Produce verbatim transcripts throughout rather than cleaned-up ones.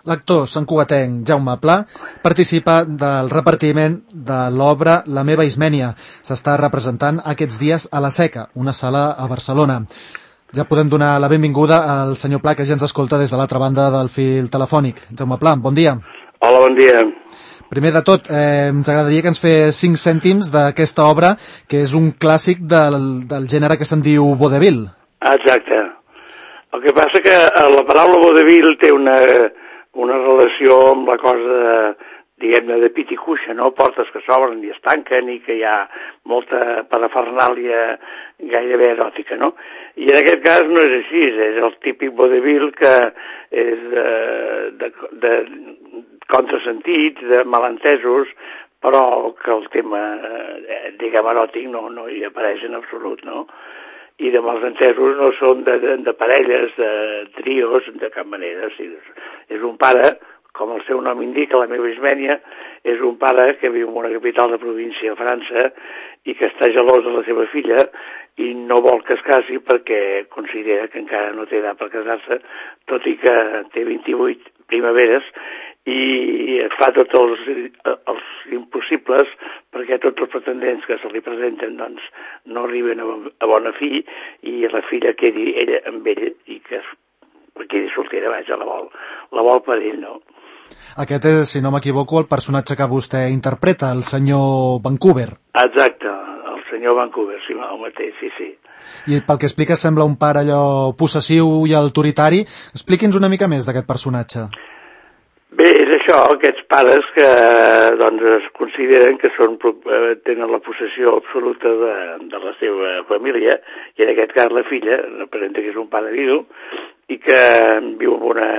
L'actor santcugatenc Jaume Pla participa del repartiment de l'obra La meva Ismènia. S'està representant aquests dies a La Seca, una sala a Barcelona. Ja podem donar la benvinguda al senyor Pla, que ja ens escolta des de l'altra banda del fil telefònic. Jaume Pla, bon dia. Hola, bon dia. Primer de tot, eh, ens agradaria que ens fes cinc cèntims d'aquesta obra, que és un clàssic del, del gènere que se'n diu vodevil. Exacte. El que passa que la paraula vodevil té una, una relació amb la cosa, diguem-ne, de pit i cuixa, no? Portes que s'obren i es tanquen i que hi ha molta parafernàlia gairebé eròtica, no? I en aquest cas no és així, és el típic vodevil que és de, de, de contrasentits, de malentesos, però que el tema, diguem, eròtic no, no hi apareix en absolut, no? I de malentesos no són de, de, de parelles, de trios, de cap manera. O sigui, és un pare, com el seu nom indica, La meva Ismènia, és un pare que viu en una capital de província a França i que està gelós de la seva filla i no vol que es casi perquè considera que encara no té edat per casar-se, tot i que té vint-i-vuit primaveres, i fa tots els, els impossibles perquè tots els pretendents que se li presenten doncs, no arriben a, a bona fi i la filla quedi ella amb ell i que quedi soltera, vaja, la vol, la vol per ell, no? Aquest és, si no m'equivoco, el personatge que vostè interpreta, el senyor Vancouver. Exacte, el senyor Vancouver, sí, el mateix, sí, sí. I pel que explica sembla un pare allò possessiu i autoritari. Expliqui'ns una mica més d'aquest personatge. Bé, és això, aquests pares que doncs, es consideren que són, tenen la possessió absoluta de, de la seva família, i en aquest cas la filla representa que és un pare vidu i que viu en una,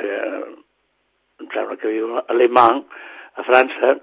em sembla que viu a Le Mans, a França,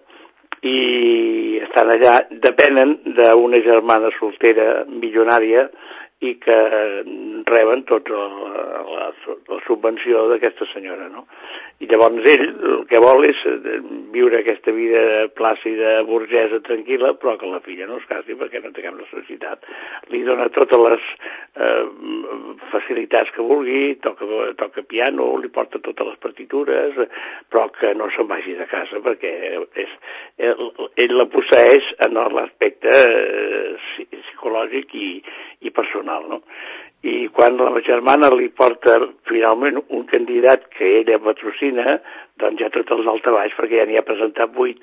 i estan allà, depenen d'una germana soltera milionària i que reben tota la, la, la subvenció d'aquesta senyora, no? I llavors ell el que vol és viure aquesta vida plàcida, burgesa, tranquil·la, però que la filla no es casi perquè no té cap necessitat. Li dona totes les eh, facilitats que vulgui, toca, toca piano, li porta totes les partitures, però que no se'n vagi de casa perquè és, ell, ell la posseeix en l'aspecte eh, psicològic i, i personal, no? I quan la germana li porta finalment un candidat que ella patrocina, doncs ja tot els daltabaix, perquè ja n'hi ha presentat vuit,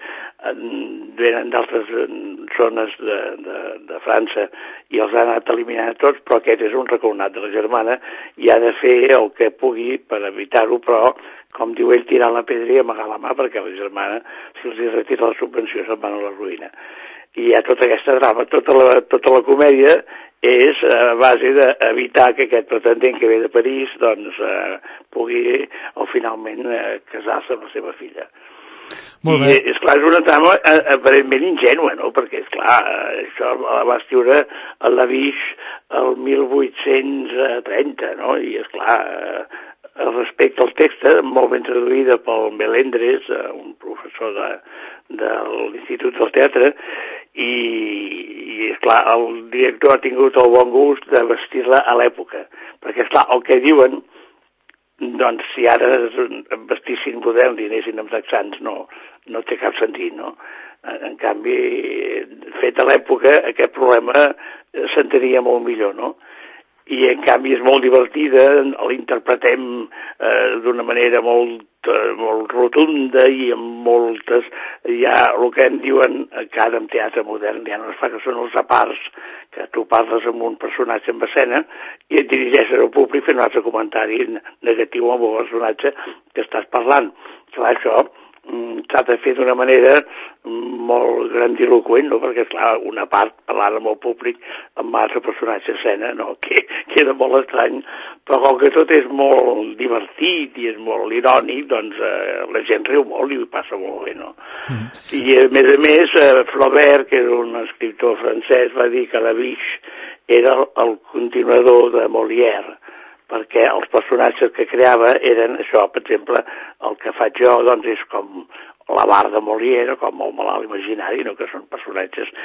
venen d'altres zones de, de, de França i els ha anat eliminant tots, però aquest és un recolnat de la germana i ha de fer el que pugui per evitar-ho, però, com diu ell, tirar la pedra i amagar la mà, perquè la germana, si els retira la subvenció, se'n van a la ruïna. I hi ha tota aquesta drama, tota la, tota la comèdia és a base d'evitar que aquest pretendent que ve de París doncs eh, pugui o finalment eh, casar-se amb la seva filla. Molt bé. I és clar, és una trama eh, aparentment ingènua, no? Perquè, és clar, eh, això la va escriure a Labiche el mil vuit-cents trenta, no? I, és clar, eh, respecte al text, molt ben traduïda pel Melendres, eh, un professor de, de l'Institut del Teatre, i, i esclar, el director ha tingut el bon gust de vestir-la a l'època, perquè esclar, el que diuen, doncs si ara es vestissin moderns i anessin amb texans no, no té cap sentit, no? En canvi, fet a l'època, aquest problema s'entenia molt millor, no? I en canvi és molt divertida, l'interpretem eh, d'una manera molt, eh, molt rotunda i amb moltes, ja el que en diuen que ara en teatre modern ja no es fa, que són els apars, que tu parles amb un personatge en escena i et dirigeixes al públic fent un altre comentari negatiu amb el personatge que estàs parlant. Clar, això s'ha de fer d'una manera molt grandiloquent, no? Perquè, esclar, una part parlant amb el públic amb altre personatge escena, no? Que queda molt estrany, però com que tot és molt divertit i és molt irònic, doncs eh, la gent riu molt i ho passa molt bé, no? Mm. I a més a més, eh, Flaubert, que és un escriptor francès, va dir que Labiche era el, el continuador de Molière, perquè els personatges que creava eren això, per exemple, el que faig jo doncs és com la Bar de Molière, com el malalt imaginari, no? Que són personatges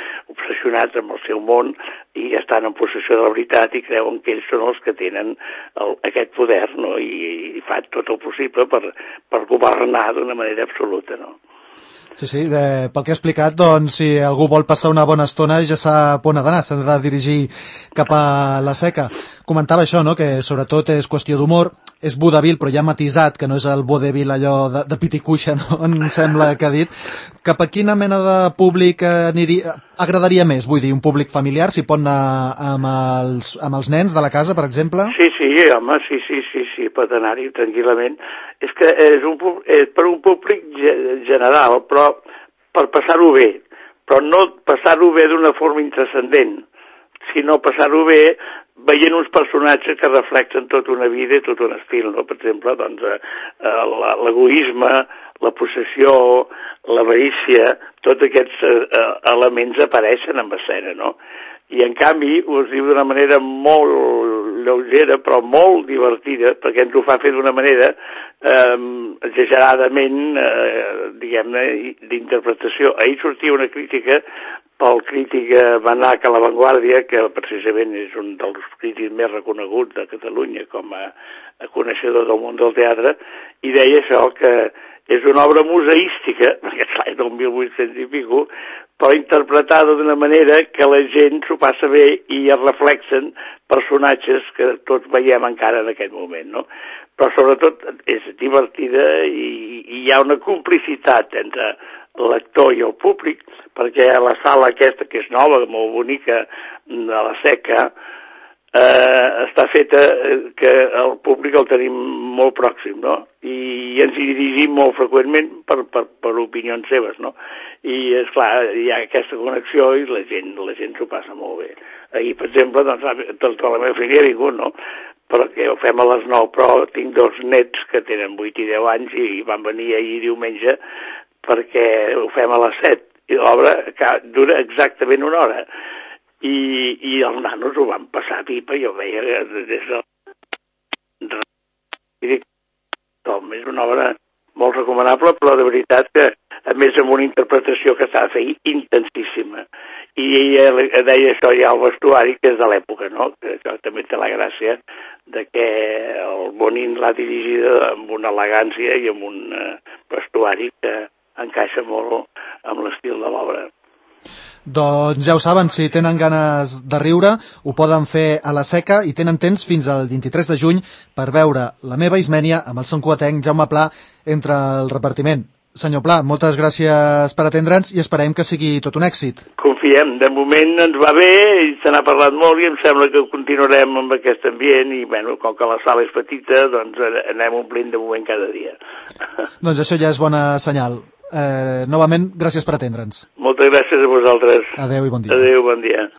obsessionats amb el seu món i estan en possessió de la veritat i creuen que ells són els que tenen el, aquest poder, no? I, i fan tot el possible per, per governar d'una manera absoluta, no? Sí, sí, de, pel que he explicat, doncs, si algú vol passar una bona estona ja sap on ha d'anar, s'ha de dirigir cap a la Seca. Comentava això, no?, que sobretot és qüestió d'humor, és vodevil, però ja matisat, que no és el vodevil allò de, de pit i cuixa, no?, em sembla que ha dit. Cap a quina mena de públic aniria, agradaria més? Vull dir, un públic familiar, si pot anar amb els, amb els nens de la casa, per exemple? Sí, sí, home, sí, sí, sí, sí, pot anar-hi tranquil·lament. És que és, un, és per un públic general, però per passar-ho bé, però no passar-ho bé d'una forma intrascendent, sinó passar-ho bé veient uns personatges que reflexen tota una vida i tot un estil, no? Per exemple, doncs, eh, l'egoisme, la possessió, l'avarícia, tots aquests eh, elements apareixen en escena, no? I en canvi us diu d'una manera molt lleugera però molt divertida, perquè ens ho fa fer d'una manera eh, exageradament, eh, diguem-ne, d'interpretació. Ahir sortia una crítica pel crític Manac a La Vanguardia, que precisament és un dels crítics més reconeguts de Catalunya com a, a coneixedor del món del teatre, i deia això, que és una obra museística, perquè és l'any del mil vuit-cents i pico, però interpretada d'una manera que la gent s'ho passa bé i es reflexen personatges que tots veiem encara en aquest moment, no? Però sobretot és divertida i, i hi ha una complicitat entre l'actor i el públic, perquè a la sala aquesta, que és nova, molt bonica, de la Seca, eh, està feta que el públic el tenim molt pròxim, no? I ens hi dirigim molt freqüentment per, per, per opinions seves, no? I, esclar, hi ha aquesta connexió i la gent la gent s'ho passa molt bé. Ahir, per exemple, doncs, tota la meva família ha vingut, no? Perquè ho fem a les nou, però tinc dos nets que tenen vuit i deu anys i van venir ahir diumenge perquè ho fem a les set. I l'obra dura exactament una hora. I, i els nanos ho van passar a pipa, jo veia des del... És una obra molt recomanable, però de veritat que, a més, amb una interpretació que s'ha de fer intensíssima. I ella deia això ja al vestuari, que és de l'època, no? Que això també té la gràcia de que el Bonin l'ha dirigida amb una elegància i amb un vestuari que encaixa molt amb l'estil de l'obra. Doncs ja ho saben, si tenen ganes de riure, ho poden fer a la Seca i tenen temps fins al vint-i-tres de juny per veure La meva Ismènia amb el santcugatenc Jaume Pla entre el repartiment. Senyor Pla, moltes gràcies per atendre'ns i esperem que sigui tot un èxit. Confiem, de moment ens va bé i se n'ha parlat molt i em sembla que continuarem amb aquest ambient i, bueno, com que la sala és petita, doncs anem omplint de moment cada dia. Doncs això ja és bona senyal. Eh, novament, gràcies per atendre'ns. Moltes gràcies a vosaltres. Adéu i bon dia. Adéu, bon dia.